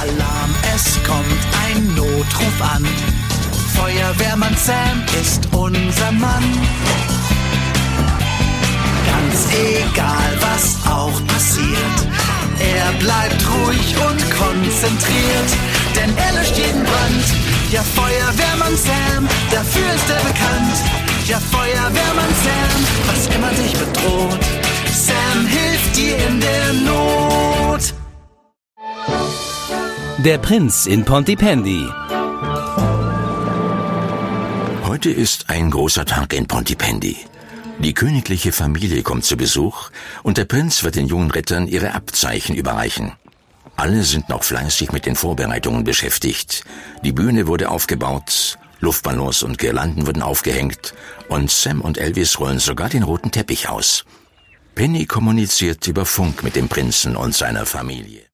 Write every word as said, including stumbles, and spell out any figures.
Alarm, es kommt ein Notruf an. Feuerwehrmann Sam ist unser Mann. Ganz egal, was auch passiert, er bleibt ruhig und konzentriert, denn er löscht jeden Brand. Ja, Feuerwehrmann Sam, dafür ist er bekannt. Ja, Feuerwehrmann Sam, was immer dich bedroht, Sam hilft dir in der Not. Der Prinz in Pontypandy. Heute ist ein großer Tag in Pontypandy. Die königliche Familie kommt zu Besuch und der Prinz wird den jungen Rittern ihre Abzeichen überreichen. Alle sind noch fleißig mit den Vorbereitungen beschäftigt. Die Bühne wurde aufgebaut, Luftballons und Girlanden wurden aufgehängt und Sam und Elvis rollen sogar den roten Teppich aus. Penny kommuniziert über Funk mit dem Prinzen und seiner Familie.